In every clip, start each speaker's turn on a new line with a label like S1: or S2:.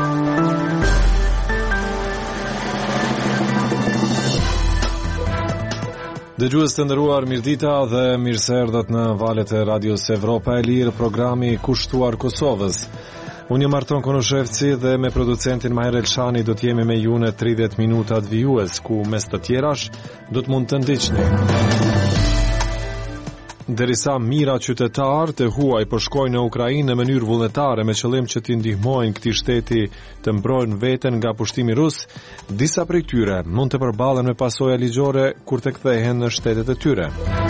S1: Dëgjues të nderuar, mirëdita dhe mirëseardhët në valët e Radios Evropa e Lirë, programi kushtuar Kosovës. Unë jam Arton Konoshevci dhe me producentin Maher Elshani do të jemi me ju në 30 minutat vijues, ku mes të tjerash do të mund të ndiqni. Derisa mira qytetar të huaj po shkojnë në Ukrainë në mënyrë vullnetare me qëllim që t'i ndihmojnë këtij shteti të mbrojnë veten nga pushtimi rus, disa prej tyre mund të përballen me pasoja ligjore kur të kthehen në shtetet e tyre.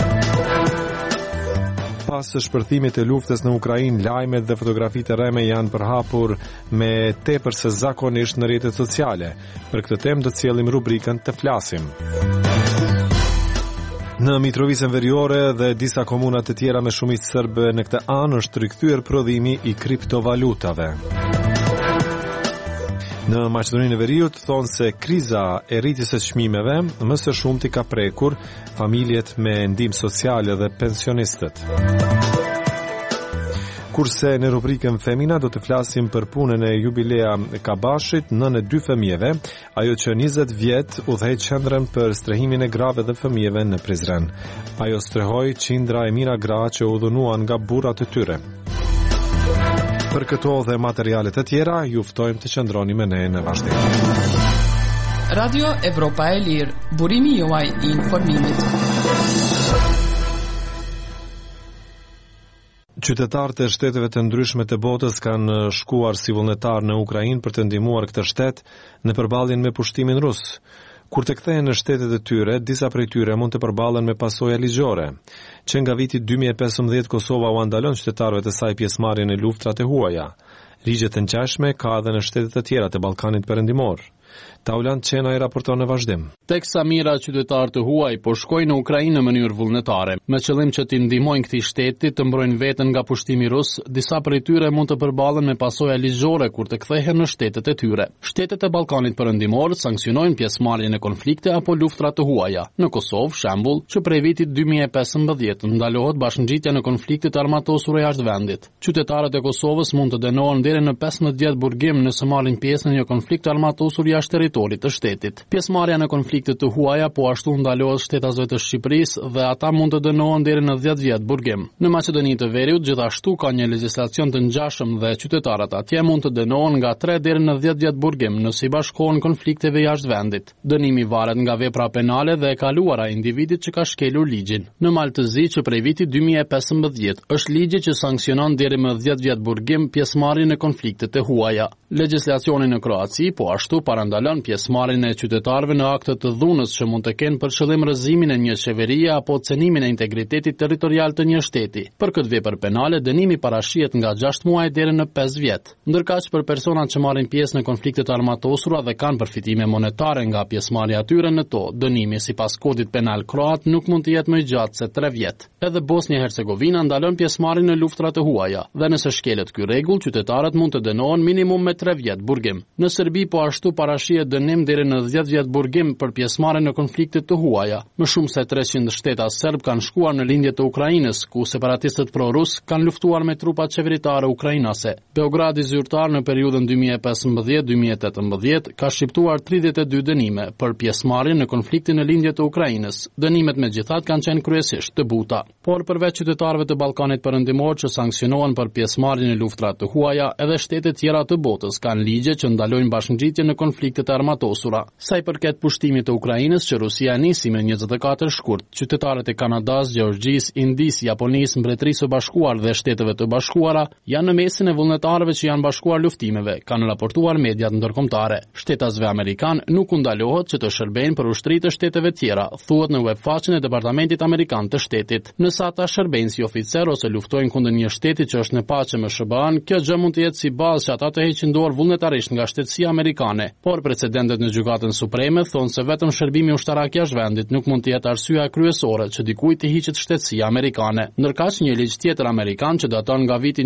S1: Pas shpërthimit të luftës në Ukrainë, lajmet dhe fotografitë e rreme janë përhapur me tepër se zakonisht në rrjetet sociale. Për këtë temë do të sjellim rubrikën Të flasim. Në Mitrovicën Veriore dhe disa komuna të tjera me shumicë serbe në këtë anë është rikthyer prodhimi i kriptovalutave. Në Maqedoninë e Veriut thonë se kriza e rritjes së çmimeve më së shumti ka prekur familjet me ndihmë sociale dhe pensionistët. Kurse në rubrikën Femina do të flasim për punën e Jubilea Kabashit, nënë e 2 fëmijëve, ajo që 20 vjet udhëhej qendrën për strehimin e grave dhe fëmijëve në Prizren. Ajo strehoi qindra e mira gra që u dhunuan nga burrat e tyre. Për këto dhe materialet e tjera, ju ftojmë të qëndroni me ne në vazhdim.
S2: Radio Evropa e Lirë, burimi juaj i informimit.
S1: Qytetarët e shteteve të ndryshme të botës kanë shkuar si vullnetar në Ukrainë për të ndihmuar këtë shtet në përballjen me pushtimin rus. Kur të kthehen në shtetet e tyre, disa prej tyre mund të përballen me pasoja ligjore. Që nga viti 2015 Kosova u andalon qytetarëve të saj pjesëmarrjen në luftrat e huaja. Ligje të ngjashme ka edhe në shtetet e tjera të Ballkanit Perëndimor. Taulant Qena i raporton në vazhdim.
S3: Teksa mira qytetarë të huaj po shkojnë në Ukrainë në mënyrë vullnetare, me qëllim që t'i ndihmojnë këtij shteti të mbrojnë veten nga pushtimi rus, disa prej tyre mund të përballen me pasoja ligjore kur të kthehen në shtetet e tyre. Shtetet e Ballkanit Perëndimor sanksionojnë pjesëmarrjen në konflikte apo luftra të huaja. Në Kosovë, shembull, që prej vitit 2015 ndalohet bashkëngjitja në konfliktet armatosura jashtë vendit. Qytetarët e Kosovës mund të dënohen deri në 15 vjet burgim nëse marrin pjesë në një konflikt armatosur jashtë territorit të shtetit. Pjesëmarrja në konflikte të huaja po ashtu ndalohet shtetazëve të Shqipërisë dhe ata mund të dënohen deri në 10 vjet burgim. Në Maqedoninë të Veriut gjithashtu ka një legjislacion të ngjashëm dhe qytetarët atje mund të dënohen nga 3 deri në 10 vjet burgim nëse i bashkohen konflikteve jashtë vendit. Dënimi varet nga vepra penale dhe e kaluara e individit që ka shkelur ligjin. Në Maltëzi, që prej vitit 2015 është ligji që sanksionon deri më 10 vjet burgim pjesëmarrjen në konfliktet e huaja. Legjislacioni në Kroaci po ashtu parandalon pjesëmarrjen e qytetarëve në akte të dhunës që mund të kenë për qëllim rrëzimin e një qeverie apo cenimin e integritetit territorial të një shteti. Për këtë vepër penale dënimi parashihet nga 6 muaj deri në 5 vjet. Ndërkaq për personat që marrin pjesë në konfliktet armatosura dhe kanë përfitime monetare nga pjesëmarrja e tyre në to, dënimi sipas kodit penal kroat nuk mund të jetë më i gjatë se 3 vjet. Edhe Bosnia-Hercegovina ndalon pjesëmarrjen në luftrat e huaja dhe nëse shkelet ky rregull, qytetarët mund të dënohen minimum me 3 vjet burgim. Në Serbi po ashtu parashihet dënim deri në 10 vjet burgim për pjesëmarrjen në konfliktet të huaja. Më shumë se 300 shteta serb kanë shkuar në lindje të Ukrainës, ku separatistët pro-rus kanë luftuar me trupat qeveritare ukrainase. Beogradi zyrtar në periudhën 2015-2018 ka shqiptuar 32 dënime për pjesëmarrjen në konfliktin në lindje të Ukrainës. Dënimet megjithatë kanë qenë kryesisht të buta. Por përveç qytetarëve të Ballkanit Perëndimor që sanksionohen për pjesëmarrjen në luftrat të huaja, edhe shtetet tjera të botës kanë ligje që ndalojnë bashkëngjitjen në konfliktet armatosura. Sa i përket pushtimit të Ukrainës që Rusia nisi me 24 shkurt, qytetarët e Kanadas, Gjeorgjisë, Indisë, Japonisë, Mbretërisë së Bashkuar dhe Shteteve të Bashkuara janë në mesin e vullnetarëve që janë bashkuar luftimeve, kanë raportuar mediat ndërkombëtare. Shtetasve amerikan nuk u ndalohet që të shërbejnë për ushtri të shteteve tjera, thuhet në webfaqen e Departamentit Amerikan të Shtetit. Nëse ata shërbejnë si oficer ose luftojnë kundër një shteti që është në paqe me SBA-n, kjo gjë mund të jetë si bazë që ata të heqin dorë vullnetarisht nga shtetësia amerikane. Por precedentet në Gjykatën Supreme thonë se vetëm shërbimi ushtarak jashtë vendit nuk mund të jetë arsyeja kryesore që dikujt të hiqet shtetësia amerikane. Ndërkaq një ligj tjetër amerikan që daton nga viti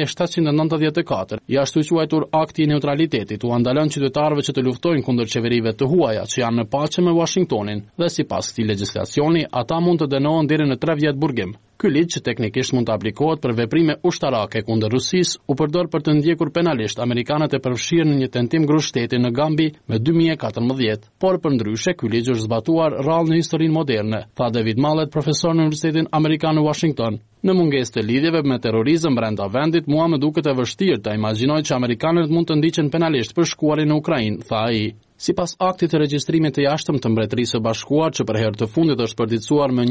S3: 1794, i ashtu quajtur Akti i Neutralitetit, u ndalon qytetarëve që të luftojnë kundër qeverive të huaja që janë në paqe me Washingtonin, dhe sipas këtij legjislacioni ata mund të dënohen deri në 3 vjet burgim. Ky ligj, që teknikisht mund të aplikohet për veprime ushtarake kundër Rusisë, u përdor për të ndjekur penalisht amerikanët e përfshirë në një tentim grushteti në Gambi me 2014, por përndryshe ky ligj është zbatuar rrallë në historinë moderne, tha David Mallet, profesor në Universitetin Amerikan në Washington. Në mungesë të lidhjeve me terrorizëm brenda vendit, mua më duket e vështirë të imagjinoj që amerikanët mund të ndiqen penalisht për shkuarin në Ukrainë, tha ai. Sipas aktit të regjistrimit të jashtëm të Mbretërisë së Bashkuar, që për herë të fundit është përditësuar më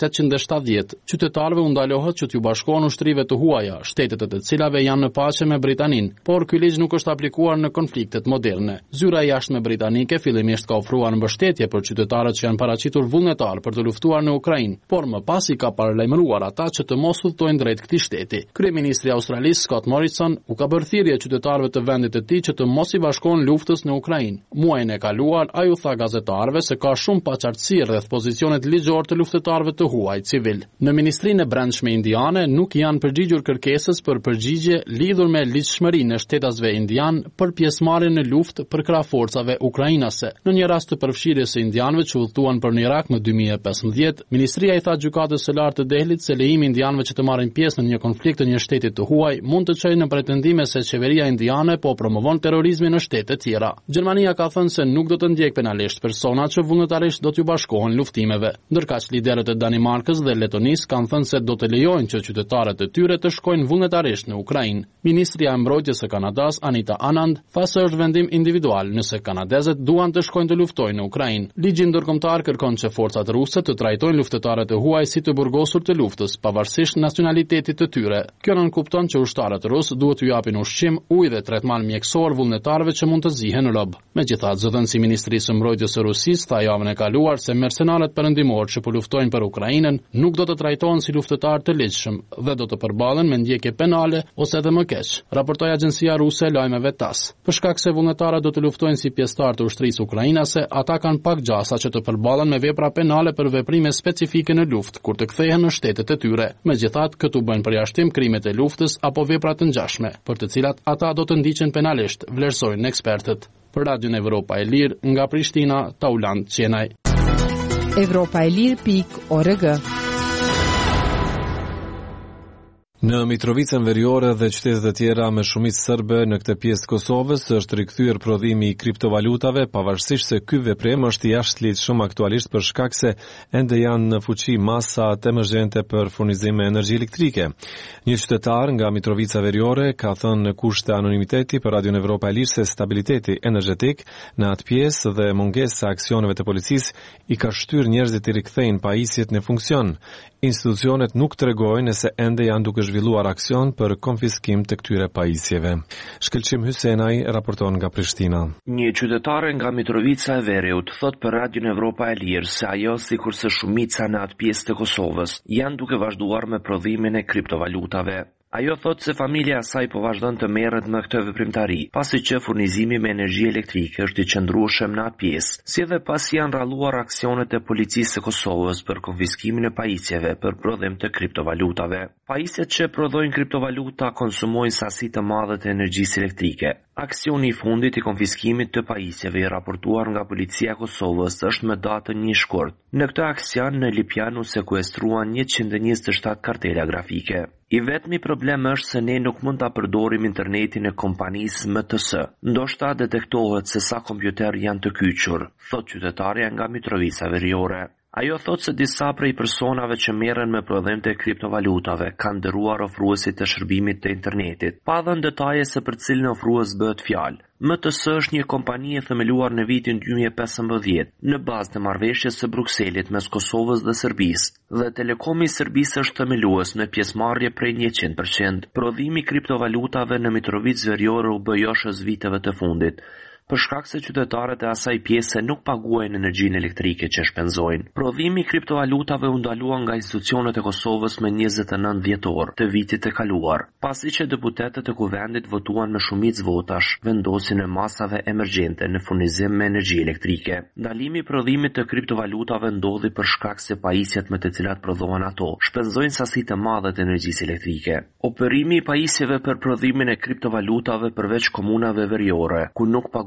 S3: 1870, qytetarëve u ndalohet që t'ju bashkohen ushtrive të huaja, shtetet e të cilave janë në paqe me Britaninë, por ky ligj nuk është aplikuar në konfliktet moderne. Zyra e jashtme britanike fillimisht ka ofruar mbështetje për qytetarët që janë paraqitur vullnetar për të luftuar në Ukrainë, por më pas i ka paralajmëruar ata që të mos udhtojnë drejt këtij shteti. Kryeministri i Australisë Scott Morrison u ka bërë thirrje qytetarëve të vendit të tij që të mos i bashkohen luftës në Ukrainë. Muajin e kaluar, ai u tha gazetarëve se ka shumë paqartësi rreth pozicionet ligjor të luftëtarëve të huaj civil. Në Ministrinë e Brendshme indiane nuk janë përgjigjur kërkesës për përgjigje lidhur me ligjshmërinë e shtetasve indian për pjesëmarrjen në luftë për krah forcave ukrainase. Në një rast të përfshirjes së indianëve që udhëtuan për në Irak më 2015, ministria i tha gjykatës së lartë të Dehlit se lejimi indianëve që të marrin pjesë në një konflikt të një shteti të huaj mund të çojë në pretendime se qeveria indiane po promovon terrorizmin në shtete tjera. Gjermania ka thënë se nuk do të ndjek penalisht persona që vullnetarisht do t'ju bashkohen luftimeve. Ndërkaq liderët e Danimarkës dhe Letonisë kanë thënë se do të lejojnë që qytetarët e tyre të shkojnë vullnetarisht në Ukrainë. Ministria e Mbrojtjes së Kanadas, Anita Anand, tha se është vendim individual nëse kanadezët duan të shkojnë të luftojnë në Ukrainë. Ligji ndërkombëtar kërkon që forcat ruse të trajtojnë luftëtarët e huaj si të burgosur të luftës, pavarësisht nacionalitetit të tyre. Kjo nënkupton që ushtarët rusë duhet t'u japin ushqim, ujë dhe tretman mjekësor vullnetarëve që mund të zihen rob. Megjithatë, zëdhënësi i Ministrisë së Mbrojtjes së Rusisë tha javën e kaluar se mercenarët perëndimor që po luftojnë për Ukrainën nuk do të trajtohen si luftëtarë të ligjshëm dhe do të përballen me ndjekje penale ose edhe më keq, raportoi agjencia ruse e lajmeve TASS. Për shkak se vullnetarët do të luftojnë si pjesëtar të ushtrisë ukrainase, ata kanë pak gjasa që të përballen me vepra penale për veprime specifike në luftë kur të kthehen në shtetet e tyre. Megjithatë, këtu bëjnë përjashtim krimet e luftës apo vepra të ngjashme, për të cilat ata do të ndiqen penalisht, vlerësojnë ekspertët. Për Radion Evropa e Lirë, nga Prishtina, Taulant Qenaj.
S4: Evropaelir.org.
S1: Në Mitrovicën Veriore dhe qytetet e tjera me shumicë serbe në këtë pjesë të Kosovës është rikthyer prodhimi i kriptovalutave, pavarësisht se ky veprim është i jashtëligjshëm aktualisht për shkak se ende janë në fuqi masat emergjente për furnizim me energji elektrike. Një qytetar nga Mitrovica Veriore ka thënë në kusht të anonimiteti për Radion Evropa e Lirë se stabiliteti energjetik në atë pjesë dhe mungesa e aksioneve të policisë i ka shtyrë njerëzit të rikthejnë pajisjet në funksion. Institucionet nuk tregojnë nëse ende janë duke zhvilluar aksion për konfiskim të këtyre pajisjeve. Shkëlqim Hysenaj raporton nga Prishtina.
S5: Një qytetare nga Mitrovica e Veriut thot për Radion Evropa e Lirë se ajo sikurse shumica në atë pjesë të Kosovës janë duke vazhduar me prodhimin e kriptovalutave. Ajo thot se familja e saj po vazhdon të merret me këtë veprimtari, pasi që furnizimi me energji elektrike është i qëndrueshëm në atë pjesë, si edhe pasi janë ralluar aksionet e policisë së Kosovës për konfiskimin e pajisjeve për prodhim të kriptovalutave. Pajisjet që prodhojnë kriptovaluta konsumojnë sasi të mëdha të energjisë elektrike. Aksioni i fundit i konfiskimit të pajisjeve i raportuar nga policia e Kosovës është me datën 1 shkurt. Në këtë aksion në Lipjan u sekuestruan 127 kartela grafike. I vetmi problem është se ne nuk mund ta përdorim internetin e kompanisë MTS. Ndoshta detektohet se sa kompjuter janë të kyçur, thot qytetarja nga Mitrovica Veriore. Ajo thot se disa prej personave që merren me prodhim të kriptovalutave kanë dëruar ofruesit të shërbimit të internetit, pa dhënë detaje se për cilin ofrues bëhet fjalë. MTS është një kompani e themeluar në vitin 2015 në bazë të marrëveshjes së Brukselit mes Kosovës dhe Serbisë, dhe Telekomi i Serbisë është themelues në pjesëmarrje prej 100%. Prodhimi i kriptovalutave në Mitrovicë Veriore u bë joshës viteve të fundit, për shkak se qytetarët e asaj pjese nuk paguajnë energjinë elektrike që shpenzojnë. Prodhimi i kriptovalutave u ndalua nga institucionet e Kosovës me 29 dhjetor të vitit të kaluar, pasi që deputetët e kuvendit votuan me shumicë votash vendosin e masave emergjente në furnizim me energji elektrike. Ndalimi i prodhimit të kriptovalutave ndodhi për shkak se pajisjet me të cilat prodhohen ato shpenzojnë sasi të mëdha të energjisë elektrike. Operimi i pajisjeve për prodhimin e kriptovalutave përveç komunave veriore, ku nuk paguajnë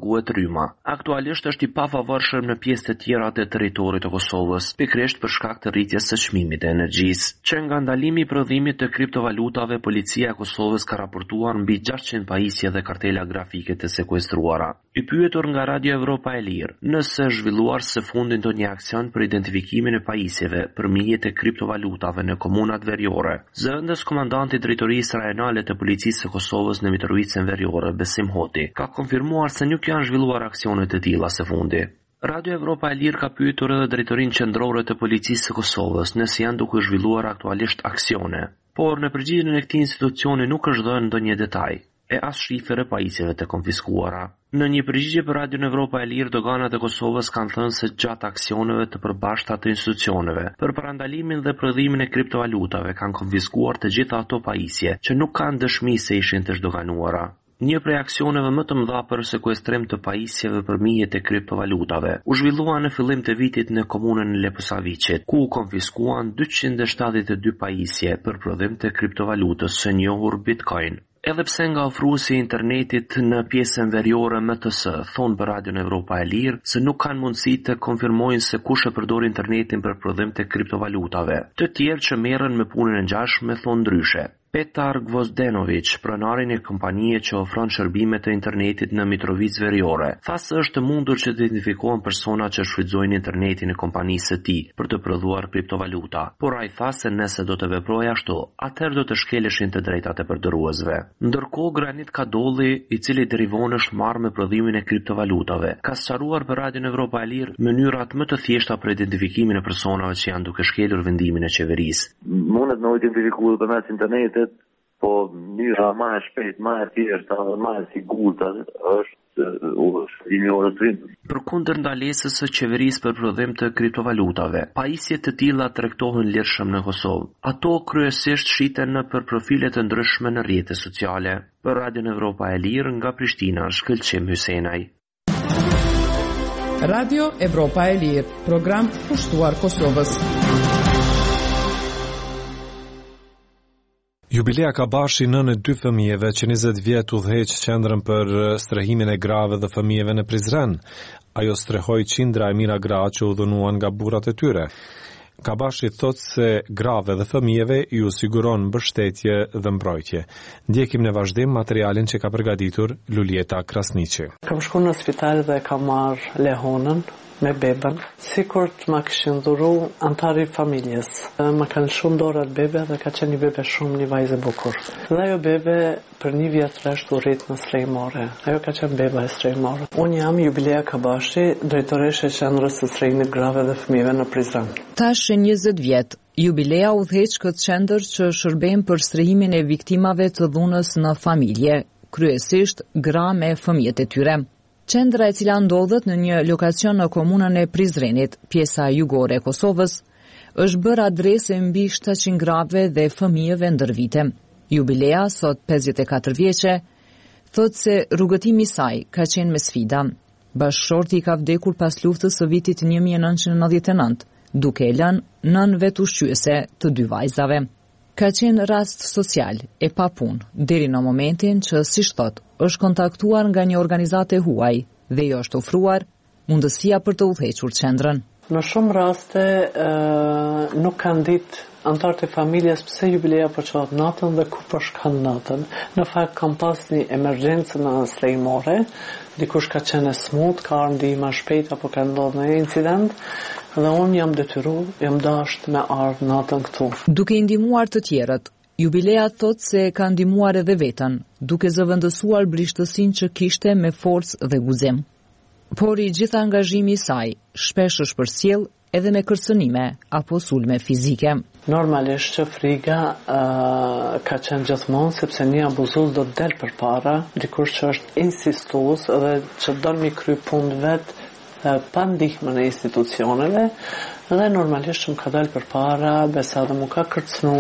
S5: paguhet rryma. Aktualisht është i pafavorshëm në pjesë të tjera të territorit të Kosovës, pikërisht për shkak të rritjes së çmimit të energjisë. Që nga ndalimi i prodhimit të kriptovalutave, policia e Kosovës ka raportuar mbi 600 pajisje dhe kartela grafike të sekuestruara. I pyetur nga Radio Evropa e Lirë nëse është zhvilluar së fundi ndonjë aksion për identifikimin e pajisjeve për mjet e kriptovalutave në komunat veriore, zëvendës komandanti i drejtorisë rajonale të policisë së Kosovës në Mitrovicën Veriore, Besim Hoti, ka konfirmuar se nuk janë zhvilluar aksione të tilla së fundi. Radio Evropa e Lirë ka pyetur edhe drejtorinë qendrore të policisë së Kosovës nëse janë duke zhvilluar aktualisht aksione, por në përgjigjen e këtij institucioni nuk është dhënë ndonjë detaj e as shifër e pajisjeve të konfiskuara. Në një përgjigje për Radio Evropa e Lirë, doganat e Kosovës kanë thënë se gjatë aksioneve të përbashkëta të institucioneve për parandalimin dhe prodhimin e kriptovalutave kanë konfiskuar të gjitha ato pajisje që nuk kanë dëshmi se ishin të zhdoganuara. Një prej aksioneve më të mëdha për sekuestrim të pajisjeve për mjet e kriptovalutave u zhvillua në fillim të vitit në komunën e Leposaviçit, ku u konfiskuan 272 pajisje për prodhim të kriptovalutës së njohur Bitcoin. Edhe pse nga ofruesi i internetit në pjesën veriore MTS thonë për Radion Evropa e Lirë se nuk kanë mundësi të konfirmojnë se kush e përdor internetin për prodhim të kriptovalutave. Të tjerë që merren me punën e ngjashme thonë ndryshe. Petar Gvozdenović, pronarin e kompanije që ofron shërbime të internetit në Mitrovicë Veriore, tha se është mundur që të identifikohen persona që shfrytëzojnë internetin e kompanisë së tij për të prodhuar kriptovaluta, por ai tha se nëse do të veprojë ashtu, atëherë do të shkeleshin të drejtat e përdorësve. Ndërkohë, Granit Kadolli, i cili deri vonë është marrë me prodhimin e kriptovalutave, ka sqaruar për Radion Evropa e Lirë mënyrat më të thjeshta për identifikimin e personave që janë duke shkelur vendimin e qeverisë.
S4: Mundet me identifikuar përmes internetit, po mënyra më e shpejtë, më e thjeshta dhe më e sigurt është
S5: Përkundër ndalesës së qeverisë për prodhim të kriptovalutave, pajisje të tilla tregtohen lirshëm në Kosovë. Ato kryesisht shiten në për profile të ndryshme në rrjete sociale. Për Radion Evropa e Lirë nga Prishtina, Shkëlqim Hysenaj.
S2: Radio Evropa e Lirë, program pushtuar Kosovës.
S1: Jubilea Kabashi nën e 2 fëmijëve që 20 vjet udhëheq qendrën për strehimin e grave dhe fëmijëve në Prizren. Ajo strehoi qindra e mira gra që u dhunuan nga burrat e tyre. Kabashi thot se grave dhe fëmijëve ju siguron mbështetje dhe mbrojtje. Ndjekim në vazhdim materialin që ka përgatitur Lulieta Krasniqi.
S6: Kam shku në spital dhe kam marrë lehonën me bebën, sikur të ma këshin dhuru antari familjes. Ma kanë shumë dorat bebe dhe ka qenë një bebe shumë, një vajzë bukur. Dhe ajo bebe për 1 vjet rresht u rrit në Strejmore. Ajo ka qenë beba e Strejmore. Unë jam Jubilea Kabashi, drejtoreshe e qendrës së strehimit grave dhe fëmijëve në Prizren.
S7: Tash 20 vjet, Jubilea udhëheq këtë qendër që shërben për strehimin e viktimave të dhunës në familje, kryesisht gra me fëmijët e tyre. Qendra, e cila ndodhet në një lokacion në komunën e Prizrenit, pjesa jugore e Kosovës, është bërë adresë mbi 700 grave dhe fëmijëve ndër vite. Jubilea, sot 54 vjeçe, thot se rrugëtimi i saj ka qenë me sfida. Bashkëshorti ka vdekur pas luftës së vitit 1999, duke e lënë 9 vet ushqyese të 2 vajzave. Ka qenë rast social e pa punë, deri në momentin që, si thot, është kontaktuar nga një organizatë e huaj dhe i është ofruar mundësia për të udhëhequr qendrën.
S6: Në shumë raste nuk kanë ditë antarët e familjes pse Jubilea po çohet natën dhe ku po shkon natën. Në fakt kam pas një emergjencë në Strejmore, dikush ka qenë smut, ka ardhur ndihma shpejt apo ka ndodhur një incident. Dhe unë jam detyruar, jam dashur me ardhur natën këtu.
S7: Duke i ndihmuar të tjerët, Jubilea thot se ka ndihmuar edhe veten, duke zëvendësuar brishtësinë që kishte me forcë dhe guxim. Por i gjithë angazhimi i saj shpesh është përcjell edhe me kërcënime apo sulme fizike.
S6: Normalisht që friga ka qenë gjithmonë, sepse një abuzues do të del përpara, dikush që është insistues dhe që don mi kry punë vet pa ndihmën e institucioneve, dhe normalisht që më ka dalë përpara, besa dhe mu ka kërcnu,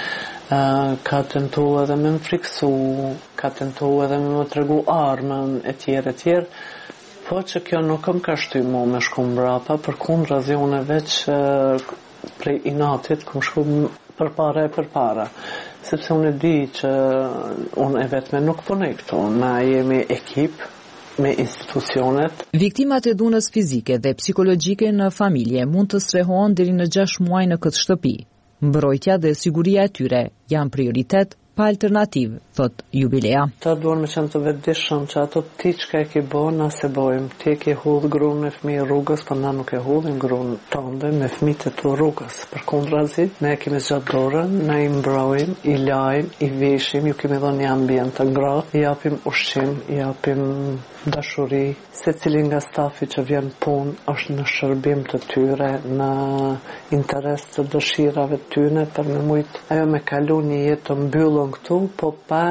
S6: ka tentu edhe me më friksu, ka tentu edhe me më tregu armën, e tjerë, po që kjo nuk më ka shty mu me shku mbrapa, për kundra unë veç prej inatit këm shku përpara, sepse unë e di që unë e vetme nuk punej këtu, na jemi ekip, me institucionet.
S7: Viktimat e dhunës fizike dhe psikologjike në familje mund të strehohen deri në 6 muaj në këtë shtëpi. Mbrojtja dhe siguria e tyre janë prioritet pa alternativë, thot Jubilea.
S6: Ta duan me qenë të vetëdijshëm që ato ti çka e ke bën, na se bojmë. Ti e ke hudh gruan me fëmijë rrugës, po na nuk e hudhim gruan tënde me fëmijët e tu rrugës. Përkundrazi, ne e kemi zgjat dorën, na i mbrojmë, i lajm, i veshim, ju kemi dhënë një ambient të ngrohtë, i japim ushqim, i japim dashuri. Secili nga stafi që vjen punë është në shërbim të tyre, në interes të dëshirave të tyre për me mujt ajo me kalu një jetë të mbyllur këtu, po pa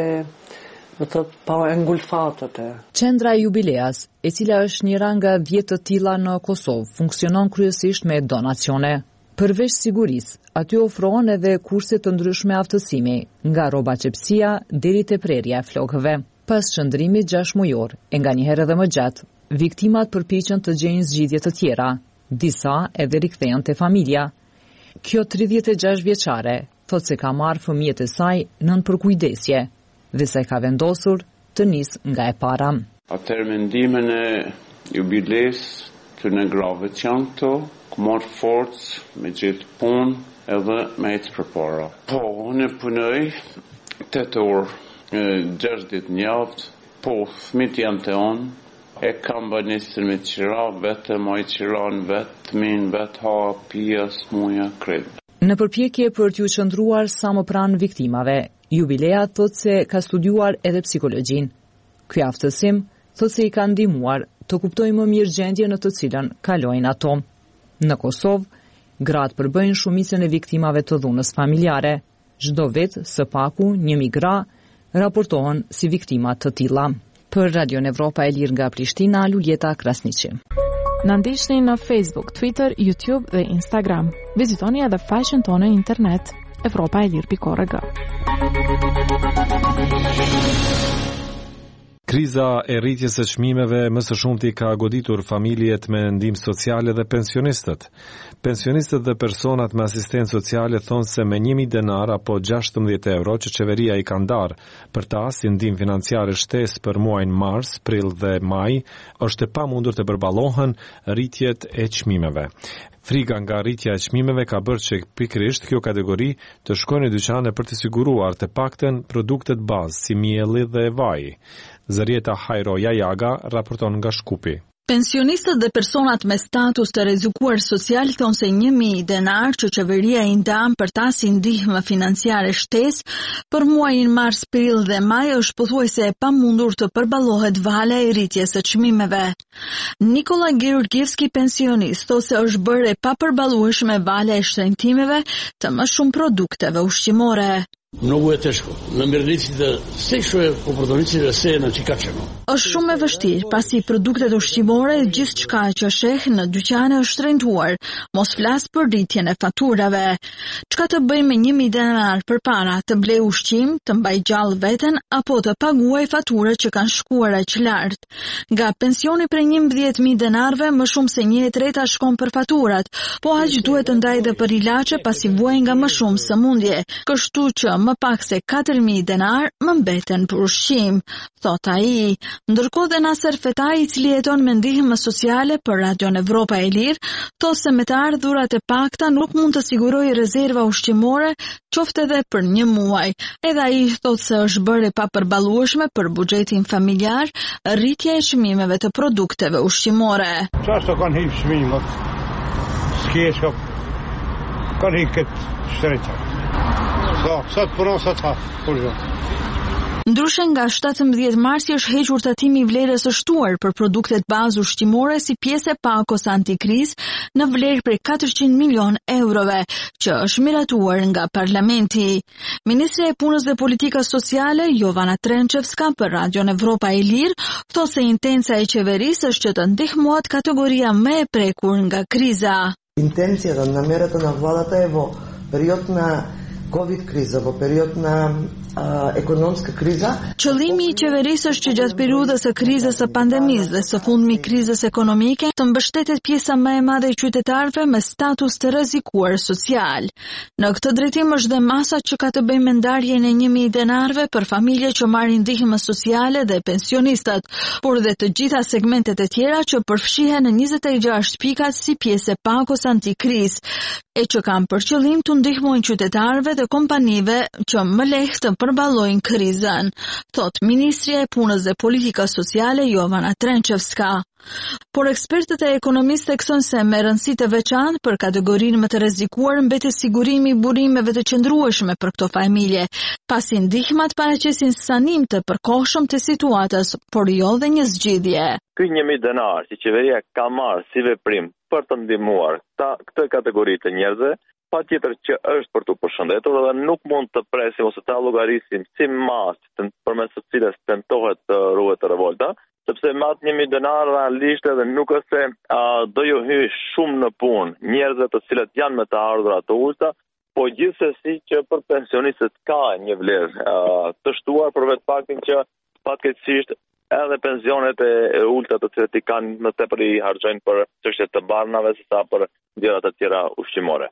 S6: e ngulfatët e.
S7: Qendra e Jubileas, e cila është njëra nga 10 të tilla në Kosovë, funksionon kryesisht me donacione. Përveç sigurisë, aty ofrohen edhe kurse të ndryshme aftësimi, nga rroba qepësia deri te prerja e flokëve. Pas qëndrimit 6 mujor, e nganjëherë edhe më gjatë, viktimat përpiqen të gjejnë zgjidhje të tjera, disa edhe rikthehen te familja. Kjo 36 vjeçare thot se ka marrë fëmijët e saj nën përkujdesje dhe se ka vendosur të nisë nga e para.
S8: Atëherë mendimin e jubiles të në grave që janë këto, ku marrë forcë me gjithë punë edhe me ecë përpara. Po, unë punoj 8 orë, 6 ditë në javë, po fëmijët janë të onë, e kam banisër me qira, vetë ma i qira në vetë, minë vetë ha, pia, smuja, kredë.
S7: Në përpjekje për t'ju qëndruar sa më pranë viktimave, Jubilea thot se ka studiuar edhe psikologjin. Ky aftësim thot se i ka ndihmuar të kuptojnë më mirë gjendje në të cilën kalojnë ato. Në Kosovë, gratë përbëjnë shumicën e viktimave të dhunës familjare. Çdo vit, së paku, 1.000 gra raportohen si viktima të tilla. Për Radio Evropa e Lirë nga Prishtina, Luljeta Krasniqi.
S9: Na ndiqni në Facebook, Twitter, YouTube dhe Instagram. Vizitoni edhe faqen tonë në internet evropaelir.org.
S1: Kriza e rritjes së çmimeve më së shumti ka goditur familjet me ndihmë sociale dhe pensionistët. Pensionistët dhe personat me asistencë sociale thonë se me 1.000 denar apo 16 euro që qeveria i ka ndarë për ta si ndihmë financiare shtesë për muajin mars, prill dhe maj, është e pamundur të përballohen rritjet e çmimeve. Frika nga rritja e çmimeve ka bërë që pikërisht kjo kategori të shkojnë në dyqane për të siguruar të paktën produktet bazë si mielli dhe vaji. Zërieta Hajroja Jaga raporton nga Shkupi.
S10: Pensionistët dhe personat me status të rrezukuar social thonë se 1.000 denar që qeveria i ndan për ta si ndihmë financiare shtesë për muajin mars, prill dhe maj është pothuajse e pamundur të përballohet vala e rritjes së çmimeve. Nikola Georgievski, pensionist, thotë se është bërë e papërballueshme vala e shtrëngtimeve të më shumë produkteve ushqimore.
S11: Mnogo je teško. Namirnici da sve što je po prodavnicima sve na čikačemo.
S10: Është shumë e vështirë, pasi produktet ushqimore gjithçka që sheh në dyqane është shtrentuar, mos flas për rritjen e faturave. Çka të bëj me 1.000 denar përpara, të blej ushqim, të mbaj gjallë veten apo të paguaj faturat që kanë shkuar aq lart. Nga pensioni për 11.000 denarve më shumë se 1/3 shkon për faturat, po aq duhet të ndaj edhe për ilaçe pasi vuajnë nga më shumë sëmundje. Kështu që më pak se 4.000 denar më mbeten për ushqim, thot ai. Ndërkohë dhe Naser Fetaj, i cili jeton me ndihmë sociale për Radio Evropa e Lirë, thotë se me të ardhurat e pakta nuk mund të sigurojë rezerva ushqimore, qoftë edhe për 1 muaj. Edhe ai thotë se është bërë e papërballueshme për buxhetin familjar rritja e çmimeve të produkteve ushqimore.
S12: Çfarë kanë hip çmimet? Skeshka kanë hipet shtretë. Sot punon sot ha,
S10: Ndryshe nga 17 marsi është hequr tatimi i vlerës së shtuar për produktet bazë ushqimore si pjesë e pakos antikriz në vlerë prej 400 milion eurove, që është miratuar nga parlamenti. Ministre e Punës dhe Politikës Sociale, Jovana Trenčevska, për Radio Evropa e Lirë, thotë se intenca e qeverisë është që të ndihmohet kategoria më e prekur nga kriza.
S13: Intenцията намерата на владата е во период на Covid kriza, po periud në ekonomske kriza.
S10: Qëllimi i qeverisë është që gjatë periudhës së krizës së pandemisë dhe së fundmi krizës ekonomike të mbështetet pjesa më e madhe e qytetarëve me status të rrezikuar social. Në këtë drejtim është dhe masa që ka të bëjë me ndarjen e 1.000 denarëve për familje që marrin ndihmë sociale dhe pensionistët, por dhe të gjitha segmentet e tjera që përfshihen në 26 pikat si pjesë e pakos antikrizë, e që kanë për qëllim të ndihmojnë qytetarëve dhe kompanive që më lehtë të përballojnë krizën, thot Ministrja e Punës dhe Politikës Sociale Jovana Trenčevska. Por ekspertët e ekonomisë theksojnë se me rëndësi të veçantë për kategorinë më të rrezikuar mbetet sigurimi i burimeve të qëndrueshme për këto familje, pasi ndihmat paraqesin sanim të përkohshëm të situatës, por jo dhe një zgjidhje.
S4: Ky 1.000 denar që qeveria ka marrë si veprim për të ndihmuar këtë kategori të njerëzve, patjetër që është për të përshëndetur dhe nuk mund të presim ose ta llogarisim si masë përmes së cilës tentohet të ruhet revolta, sepse me atë 1.000 denar realisht edhe nuk është se do ju hyj shumë në punë njerëzve të cilët janë me të ardhurat të ulta, po gjithsesi që për pensionistët ka një vlerë të shtuar për vetë faktin që fatkeqësisht edhe pensionet e ulta të cilët i kanë më tepër i harxojnë për çështjet të barnave sesa për gjëra të tjera ushqimore.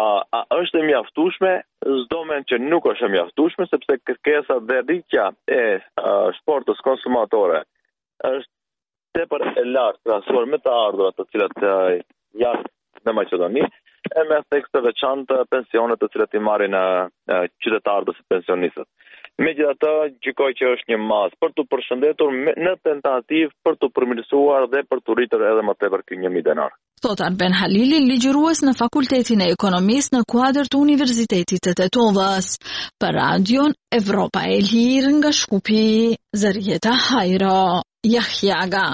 S4: A është e mjaftueshme? S'do men që nuk është e mjaftueshme, sepse kërkesa dhe rritja e shportës konsumatore është tepër e lartë krahasuar me të ardhurat të cilat janë në Maqedoni, e me theks të veçantë pensionet të cilat i marrin qytetarët ose pensionistët. Megjithatë, gjykoj që është një masë për të përshëndetur në tentativë për të përmirësuar dhe për të rritur edhe më tepër ky 1.000 denar.
S10: Thot Arben Halili, ligjërues në Fakultetin e Ekonomisë në kuadër të Universitetit të Tetovës. Për Radion Evropa e Lirë nga Shkupi, Zërjeta Hajro, Jahjaga.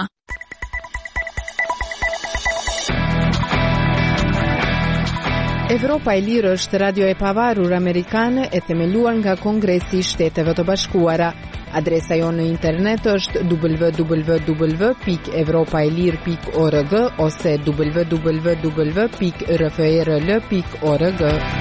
S14: Evropa e Lirë është radio e pavarur amerikane e themeluar nga Kongresi i Shteteve të Bashkuara. Adresa jonë në internet është www.evropaelir.org ose www.rfrl.org.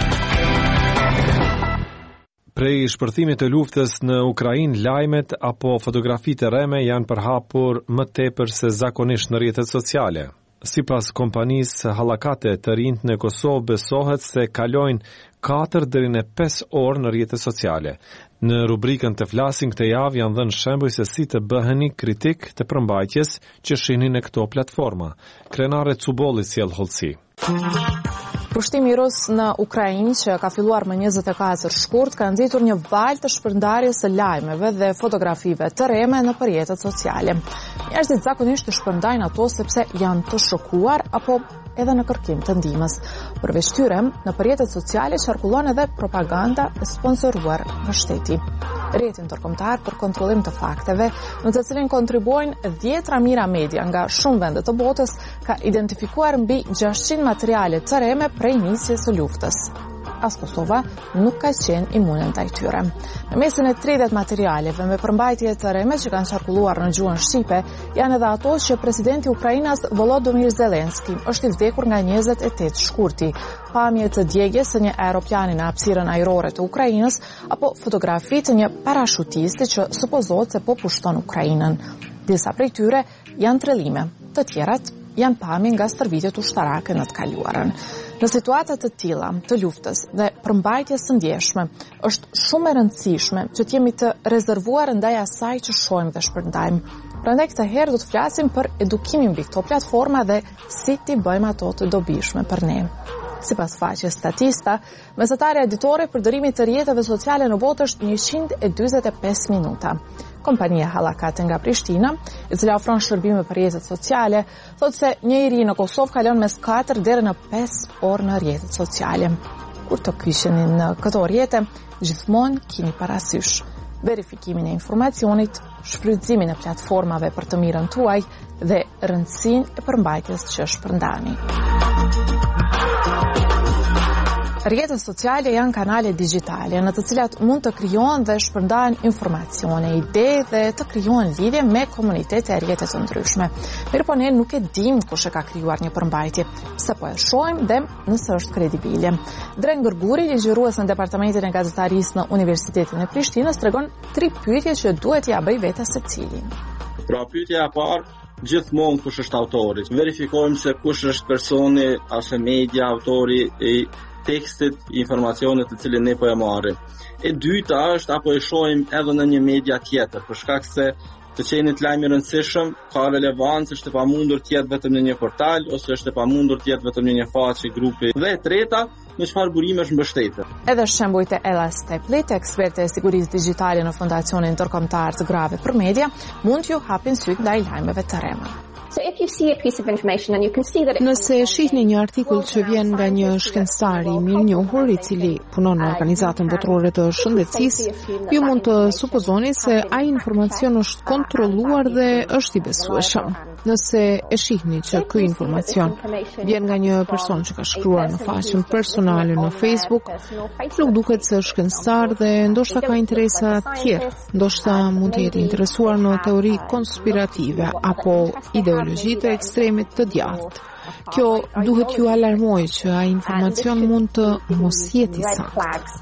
S1: Prej shpërthimit të luftës në Ukrainë, lajmet apo fotografitë rreme janë përhapur më tepër se zakonisht në rrjetet sociale. Sipas kompanisë Hallakate të rinjt në Kosovë besohet se kalojnë 4 deri në 5 orë në rrjetet sociale. Në rubrikën të flasin këtë javë janë dhënë shembuj se si të bëheni kritik të përmbajtjes që shihni në këto platforma. Krenare Cubolli sjell hollësi.
S9: Pushtimi rus në Ukrainë, që ka filluar më 24 shkurt, ka nxitur një valë të shpërndarjes së lajmeve dhe fotografive të rreme në rrjetet sociale. Njerëzit zakonisht të shpërndajnë ato sepse janë të shokuar apo edhe në kërkim të ndihmës. Përveç tyre, në rrjetet sociale qarkullon edhe propaganda e sponsoruar nga shteti. Rrjetin ndërkombëtar për kontrollim të fakteve, në të cilin kontribuojnë 10 mijëra media nga shumë vende të botës, ka identifikuar mbi 600 materiale të rreme prej nisjes së luftës. As Kosova nuk ka qenë imune ndaj tyre. Në mesin e 30 materialeve me përmbajtje të rreme që kanë qarkulluar në gjuhën shqipe, janë edhe ato që presidenti Ukrainas Volodymyr Zelensky është i vdekur nga 28 shkurti, pamje të djegjes së një aeroplani në hapësirën ajrore të Ukrainës apo fotografi të një parashutisti që supozohet se po pushton Ukrainën. Disa prej tyre janë trellime, të tjerat janë pamje nga stërvitjet ushtarake në të kaluarën. Në situata të tilla të luftës dhe përmbajtjes së ndjeshme, është shumë e rëndësishme që të jemi të rezervuar ndaj asaj që shohim dhe shpërndajmë. Prandaj këtë herë do të flasim për edukimin mbi këto platforma dhe si t'i bëjmë ato të dobishme për ne. Sipas faqes Statista, mesatare editore përdorimit të rrjeteve sociale në botë është 145 minuta. Kompania Hallakate nga Prishtina, e cila ofron shërbime për rrjetet sociale, thotë se njëri në Kosovë kalon mes 4 deri në 5 orë në rrjetet sociale. Kur të kysheni në këto rrjete, gjithmonë keni parasysh verifikimin e informacionit, shfrytëzimin e platformave për të mirën tuaj dhe rëndësinë e përmbajtjes që shpërndani. Rrjetet sociale janë kanale digjitale në të cilat mund të krijohen dhe shpërndahen informacione, ide dhe të krijohen lidhje me komunitete e rrjete të ndryshme. Mirë, ne nuk e dim kush e ka krijuar një përmbajtje, pse po e shohim dhe nëse është kredibile. Dren Gërguri, ligjërues në Departamentin e Gazetarisë në Universitetin e Prishtinës, tregon 3 pyetje që duhet ja bëj vetes secili.
S15: Pra, pyetja e parë, gjithmonë kush është autori. Verifikojmë se kush është personi ose media autori i tekstit, informacionet të cilin ne po e marrim. E dyta është apo e shohim edhe në një media tjetër, për shkak se të qenit lajm i rëndësishëm ka relevancë, është e pamundur të jetë vetëm në një portal ose është e pamundur të jetë vetëm në një faqe grupi. Dhe e treta, me çfarë burimesh mbështetet.
S9: Edhe shembujt e Ella Steplit, eksperte e sigurisë digjitale në Fondacionin Ndërkombëtar të Grave për Media, mund t'ju hapin syt ndaj lajmeve të rrema.
S14: Nëse shihni një artikull që vjen nga një shkencëtar i mirënjohur i cili punon në Organizatën Botërore të Shëndetësisë, ju mund të supozoni se ai informacion është kontrolluar dhe është i besueshëm. Nëse e shihni që ky informacion vjen nga një person që ka shkruar në faqen personale në Facebook, nuk duket se është shkencëtar dhe ndoshta ka interesa të tjera, ndoshta mund të jetë interesuar në teori konspirative apo ideologji të ekstremit të djathtë. Kjo duhet ju alarmojë që ai informacion mund të mos jetë i saktë.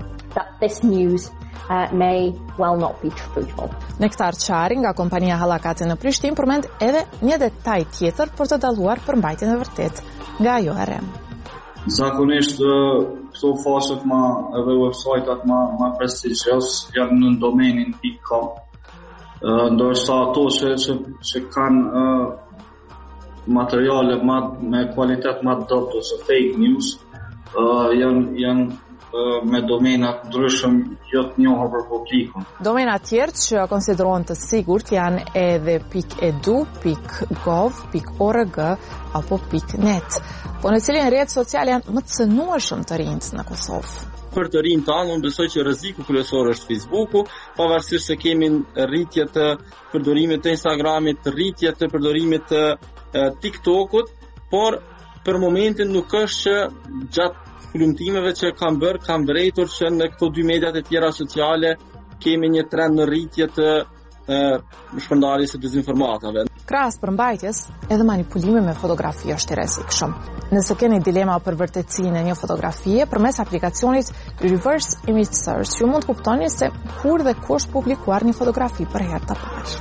S16: May well not be truthful.
S9: Nektar Qari nga kompania Hallakati në Prishtinë përmend edhe një detaj tjetër për të dalluar përmbajtjen e vërtet nga ajo e rem.
S17: Zakonisht këto faqet edhe websajtat ma prestigjos janë në domenin .com. Ndërsa ato që kanë materiale me kvalitet më të dobët ose fake news janë me domenat ndryshëm jo të njohur për publikun.
S9: Domena tjerë që konsiderohen të sigurt janë edhe .edu, .gov, .org apo .net. Po në cilin rrjet social janë më të cënueshëm të rinjt në Kosovë.
S15: Për të rinjt tanë, unë besoj që rreziku kryesor është Facebooku, pavarësisht se kemi rritje të përdorimit të Instagramit, rritje të përdorimit të TikTokut, por për momentin nuk është që gjatë kulumtimeve që kam vërejtur që në këto 2 mediat e tjera sociale kemi një trend në rritje të shpërndarjes së dezinformatave.
S9: Krahas përmbajtjes, edhe manipulimi me fotografi është i rrezikshëm. Nëse keni dilema për vërtetësinë e një fotografie, përmes aplikacionit Reverse Image Search, ju mund të kuptoni se kur dhe kush publikuar një fotografi për herë të parë.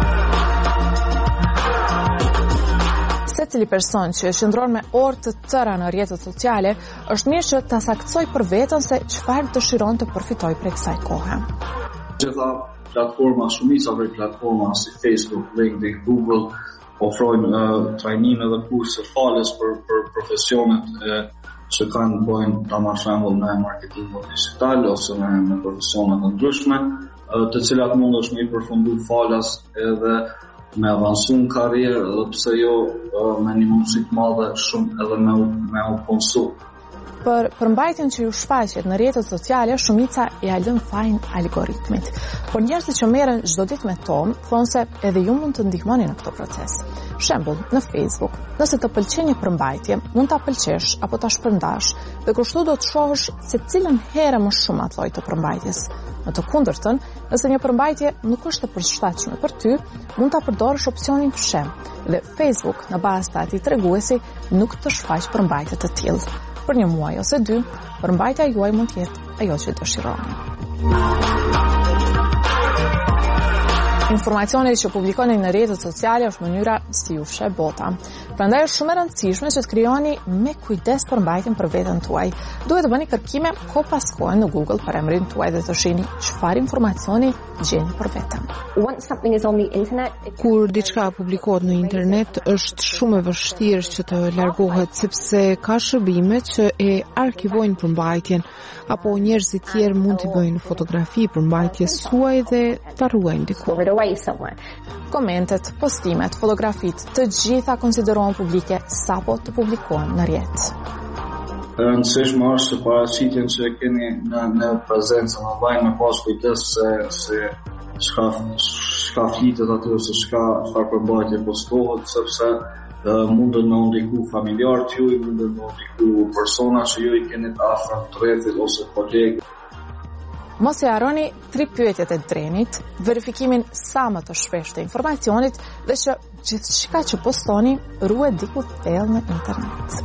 S9: Secili person që qëndron me orë të tëra në rrjetet sociale, është mirë që ta saktësoj për veten se çfarë dëshiron të përfitoj prej kësaj kohe.
S17: Gjitha shumica prej platforma si Facebook, LinkedIn, Google ofrojnë trajnime dhe kurse falës për profesionet që kanë bojnë ta marrë shembull me marketing digital ose me profesionet të ndryshme, të cilat mund është me i përfundu falas edhe me avansu në karrierë dhe pse jo me një mundësi të madhe shumë edhe me u punësu.
S9: Për përmbajtjen që ju shfaqet në rrjetet sociale, shumica ja lën fajin algoritmit. Por njerëzit që merren çdo ditë me to, thonë se edhe ju mund të ndihmoni në këtë proces. Shembull, në Facebook, nëse të pëlqen një përmbajtje, mund ta pëlqesh apo ta shpërndash, dhe kështu do të shohësh se cilën herë më shumë atë lloj të përmbajtjes. Në të kundërtën, nëse një përmbajtje nuk është e përshtatshme për ty, mund ta përdorësh opsionin fshem dhe Facebook në bazë të atij treguesi nuk të shfaq përmbajtje të tillë. Për një muaj ose 2, përmbajtja juaj mund të jetë ajo që dëshironi. Informacionet që publikoni në rrjetet sociale është mënyra si ju fshe bota. Prandaj është shumë e rëndësishme që të krijoni me kujdes përmbajtjen për veten tuaj. Duhet të bëni kërkime kohë pas kohe në Google për emrin tuaj dhe të shihni çfarë informacioni gjeni për veten.
S14: Kur diçka publikohet në internet, është shumë e vështirë që të largohet sepse ka shërbime që e arkivojnë përmbajtjen, apo njerëzit tjerë mund të bëjnë fotografi përmbajtjes suaj dhe ta ruajnë diku.
S9: Komentet, postimet, fotografitë, të gjitha konsiderohen publike sapo të publikohen në rrjet.
S17: E rëndësishme është që paraqitjen që keni në prezencën online me pas kujdes se çka çka flitet aty ose çfarë përmbajtje postohet, sepse mundën me ndiku familjarët juaj, mundën me ndiku persona që ju i keni të afër të rrethit ose kolegë.
S9: Mos e harroni 3 pyetjet e Drenit, verifikimin sa më të shpeshtë të informacionit dhe që gjithçka që postoni ruhet diku thellë në internet.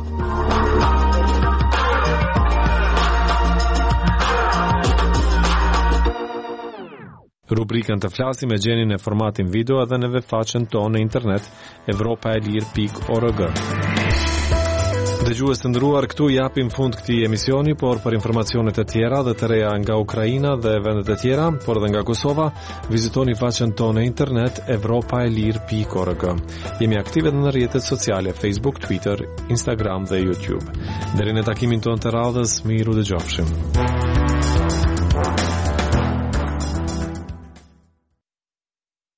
S1: Rubrikën të flasim e gjeni në formatin video edhe në faqen tonë në internet evropaelir.org. Dëgjues të nderuar, këtu japim fund këtij emisioni, por për informacionet e tjera dhe të reja nga Ukraina dhe vendet e tjera, por edhe nga Kosova, vizitoni faqen tonë në internet evropaelir.org. Jemi aktive edhe në rrjetet sociale Facebook, Twitter, Instagram dhe YouTube. Deri në takimin tonë të radhës, miru dëgjofshim.